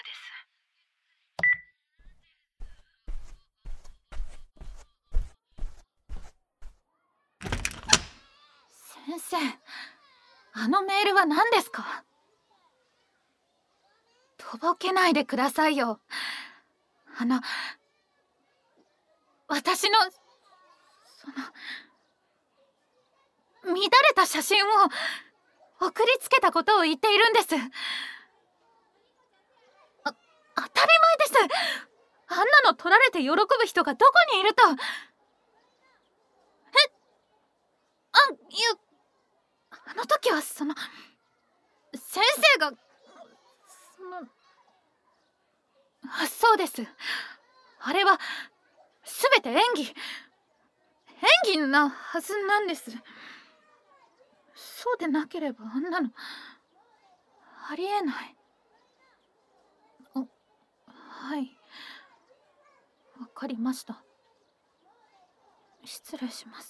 先生、あのメールは何ですか？とぼけないでくださいよ。私の乱れた写真を送りつけたことを言っているんです。当たり前です。あんなの撮られて喜ぶ人がどこにいると。いや、あの時は先生がそうです。あれは全て演技なはずなんです。そうでなければあんなのありえない。はい、わかりました。失礼します。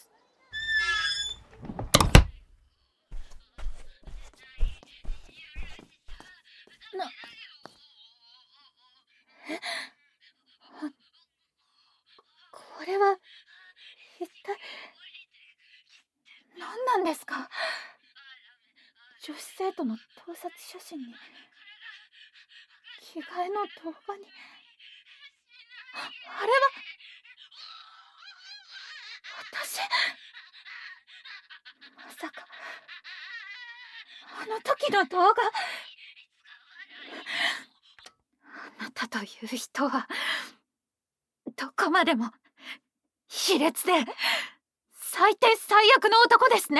これは一体何なんですか？女子生徒の盗撮写真に着替えの動画に、あれは私。まさかあの時の動画。あなたという人はどこまでも卑劣で最低最悪の男ですね。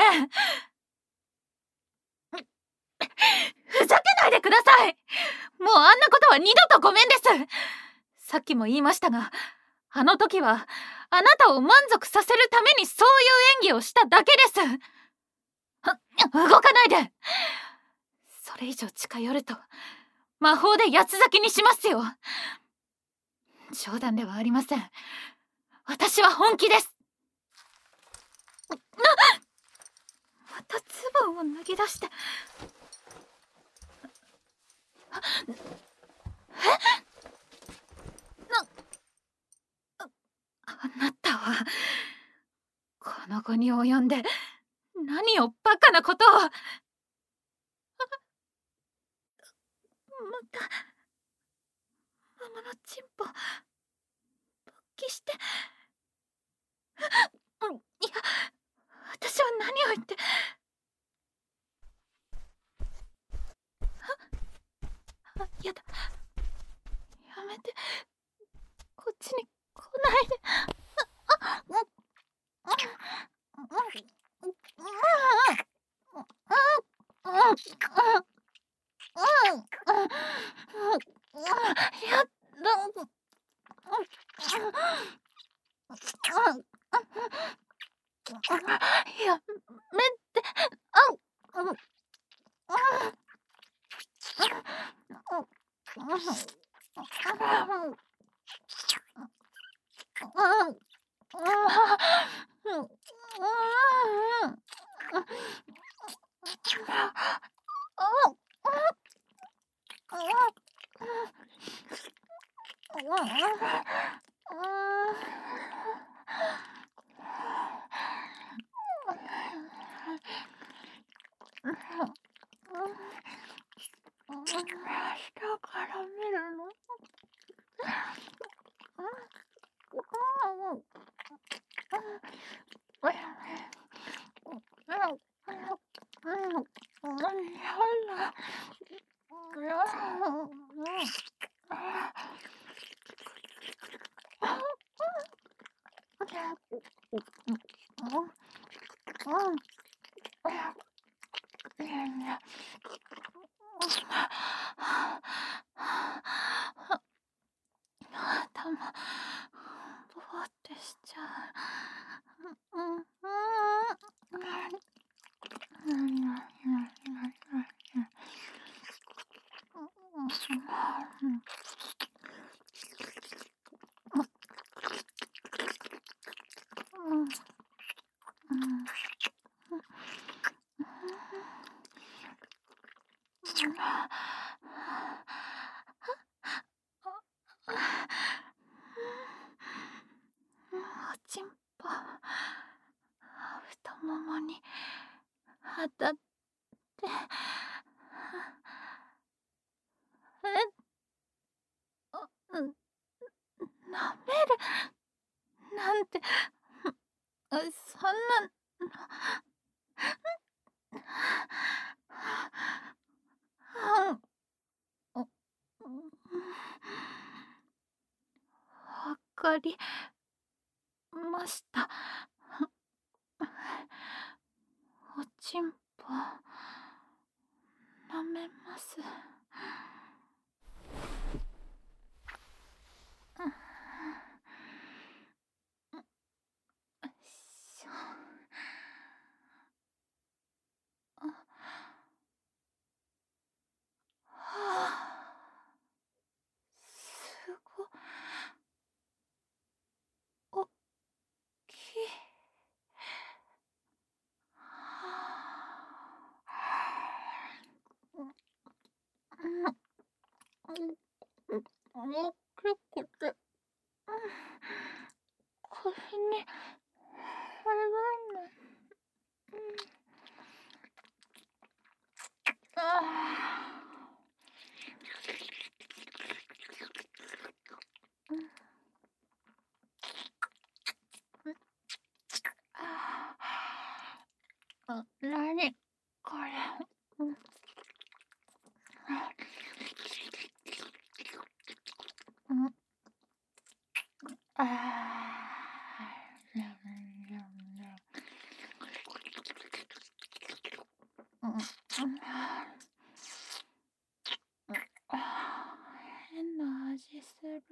ふざけないでください。もうあんなことは二度とごめんです。さっきも言いましたが、あの時はあなたを満足させるためにそういう演技をしただけです。動かないで。それ以上近寄ると魔法で八つ裂きにしますよ。冗談ではありません。私は本気です。またズボンを脱ぎ出して。あなたはこの後に及んで何をバカなことを。またママのチンポ勃起して。いや、私は何を言って。やだ、やめて。こっちに来ないで。やだ。やめて。下から見るの。頭ぼわってしちゃう。 当たって、舐めるなんて、そんな、わかりました。おちんぽ舐めます。しょ。はあ、すごおっきい。大きくて腰に入らない。なにこれ。変な味する。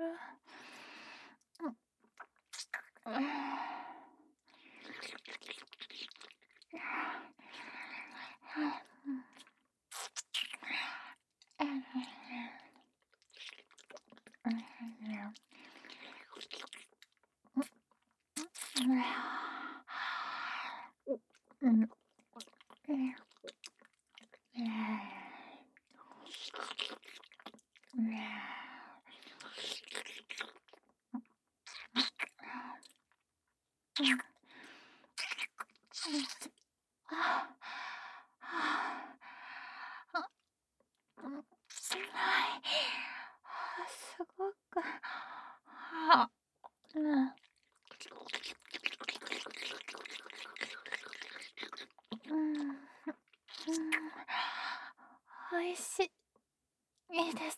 すごく、おいしいです。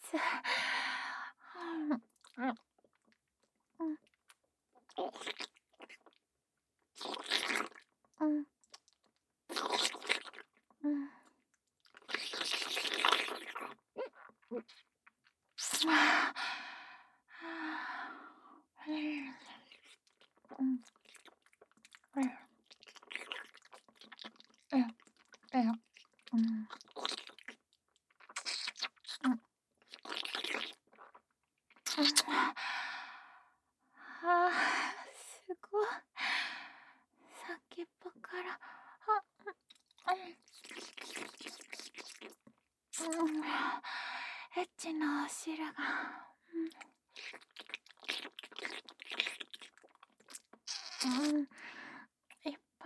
すごい。先っぽから、エッチなお汁が。いっぱ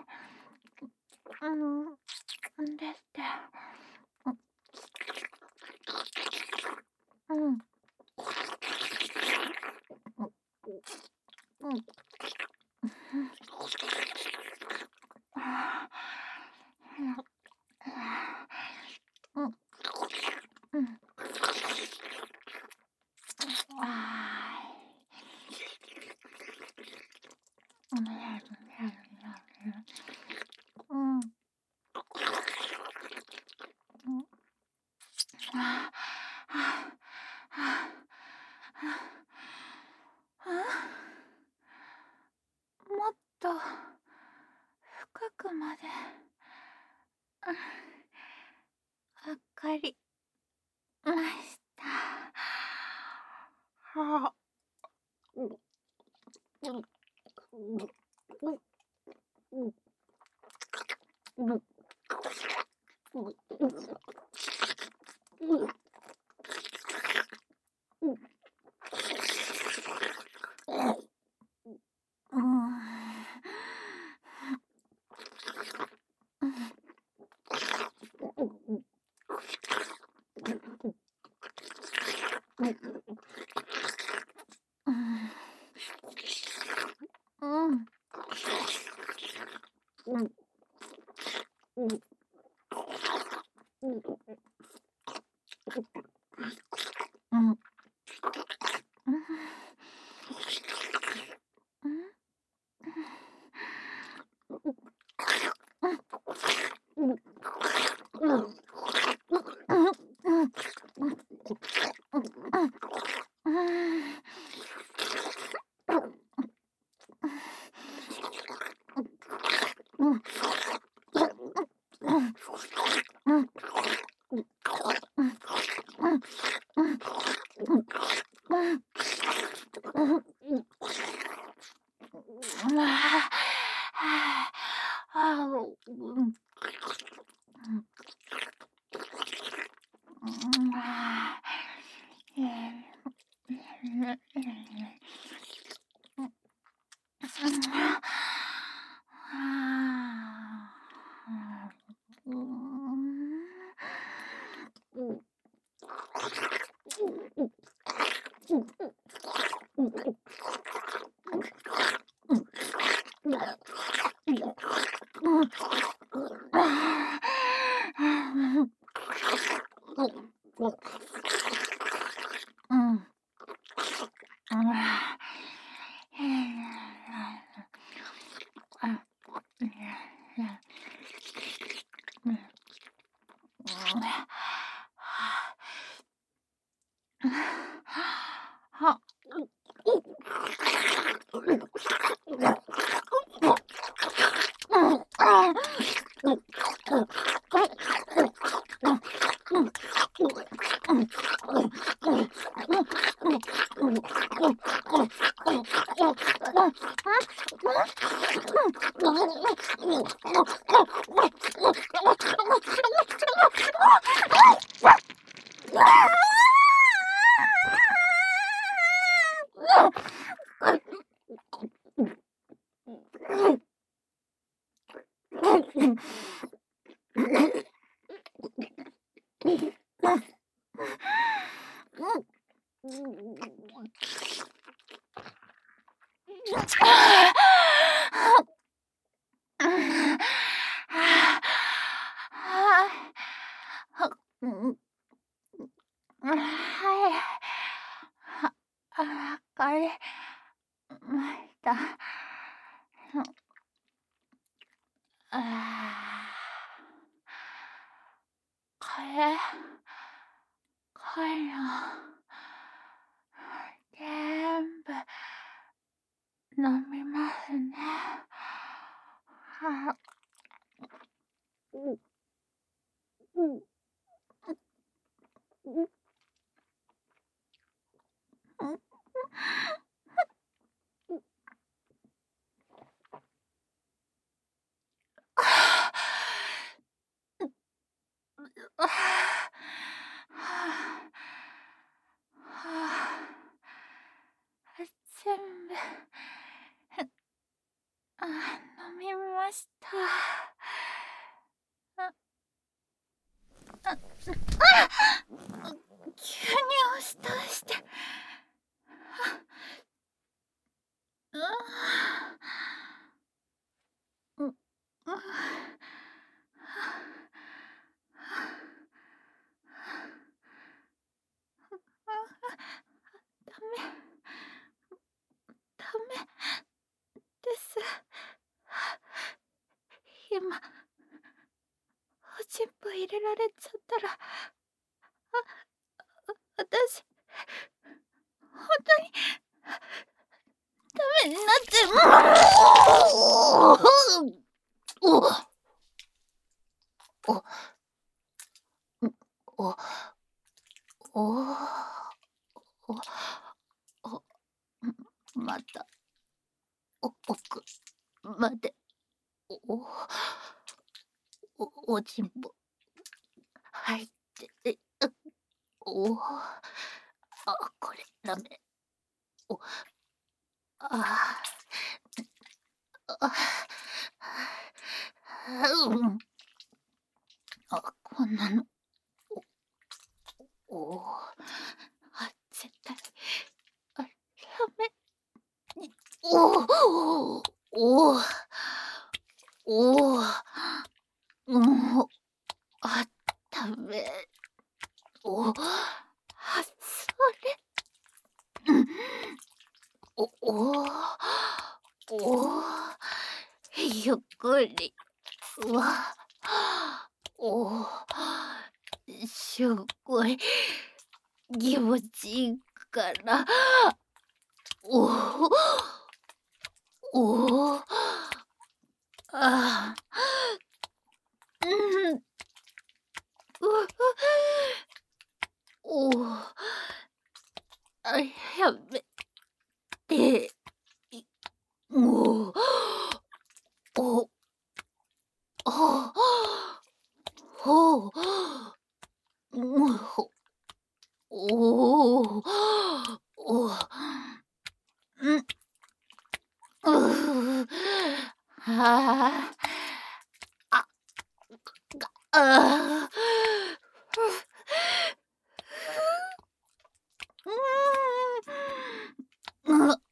い、出て。もっと深くまでわかりました。 全部飲みました。急に押し倒して。ダメです。今おちんぽ入れられちゃったら私本当にダメになってまた奥までおちんぽ入ってこれダメ。こんなのおおおゆっくりわおすごい気持ちいいからおおあうんおあやめてもうおあほもうおおおうんうあああうんあ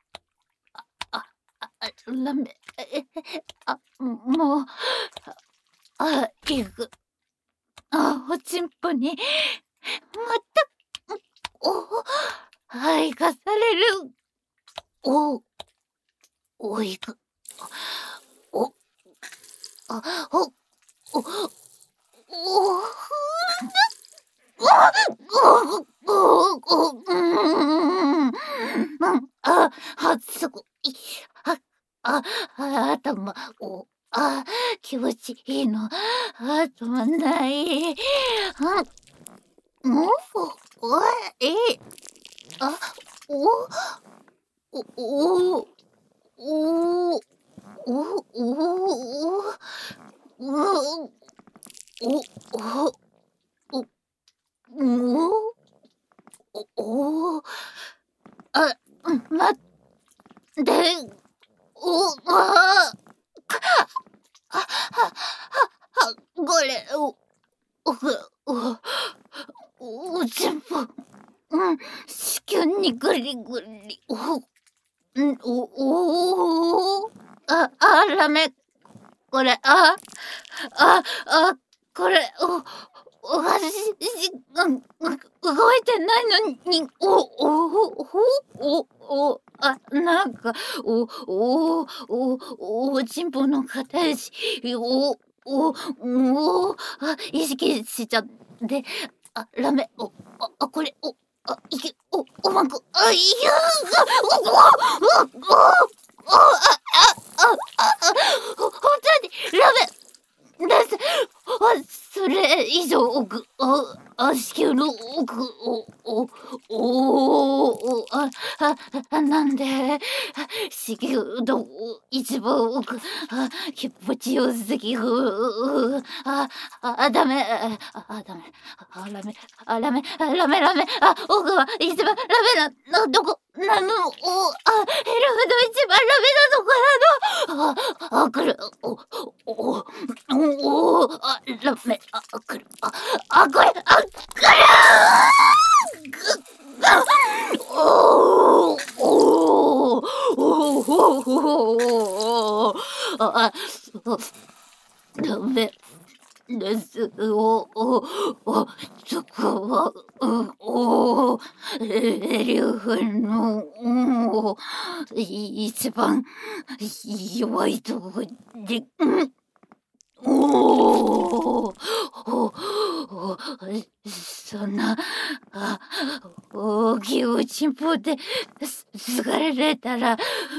ラメもう行くおちんぽにまた生かされる行くおおすごい頭気持ちいいの止まんないもうおおお待ってこれおちんぽ子宮にぐりぐりラメこれこれ動いてないのになんかおちんぽの形意識しちゃってラメこれいけまんこいや本当にラメですそれ以上奥子宮の奥なんで子宮の一番奥気持ちよすぎるダメ奥は一番ラメなどこなのヘルフの一番ラメなのかな来るラメ来るこれ来るダメですそこはエリフの一番弱いとこでそんな大きいおちんぽですがれたら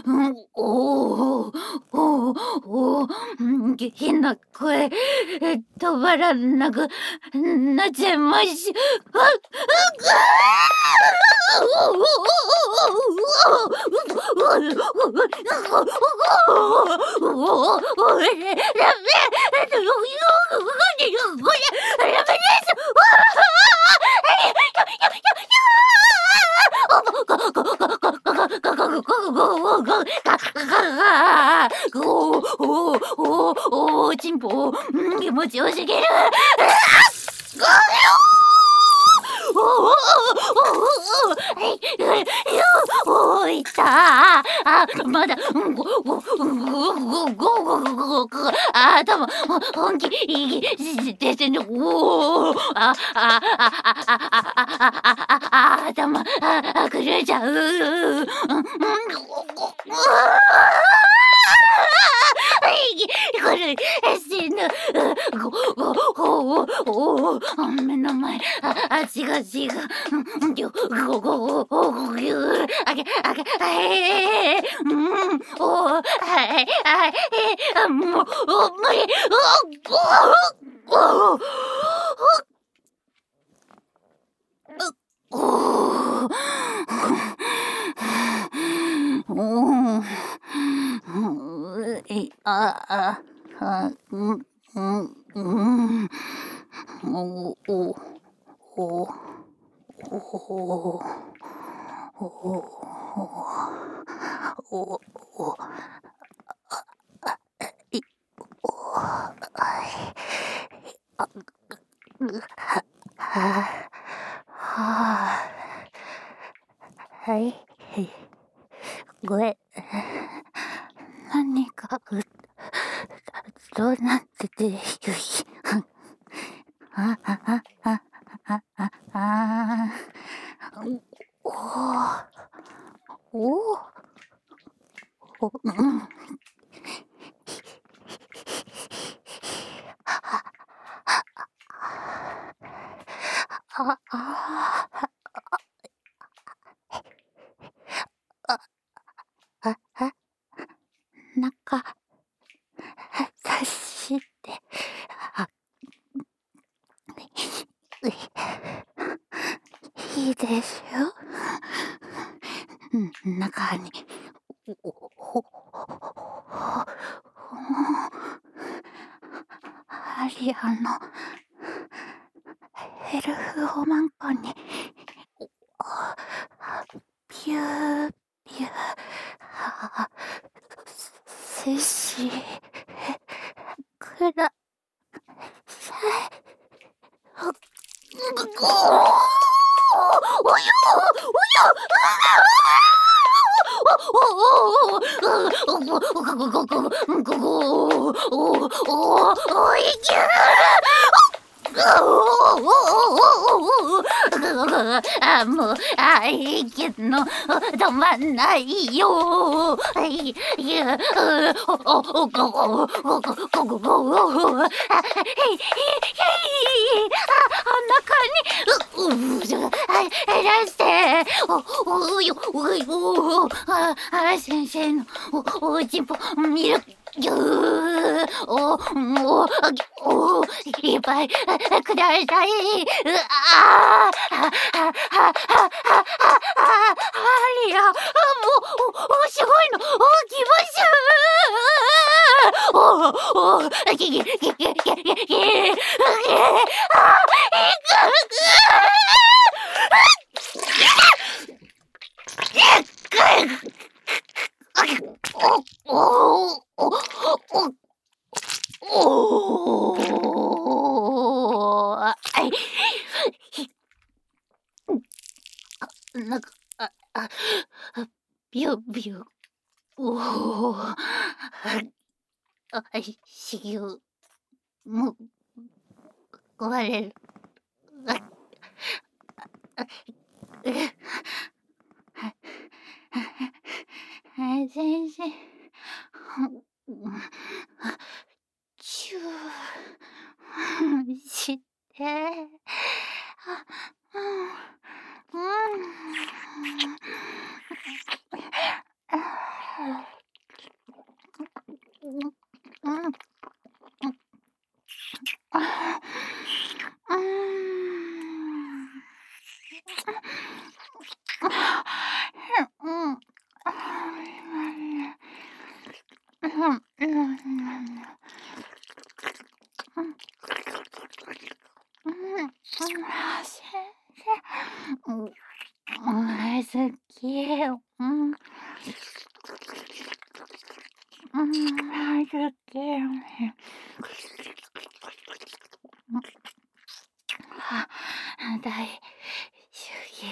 変な声止まらなくなっちゃいましおちんぽ気持ちよすぎるいたまだ頭本気ですね。おお、頭くれちゃう。これ死ぬ。目の前、足が血が、ぎゅぎゅあげもう無理。はい、ごめん。何かどうなっててよい。中さして、いいですよ。中にアリアのヘルフホマンコにピューピュー接しください。およもう息の止まんないよ。出して。先生のおちんぽ見る。いっぱいください。リア、もうすごいの、来ましゅ。なんか、ビュビュ。子宮も壊れる。先生、チューして。好き。好き。大主義。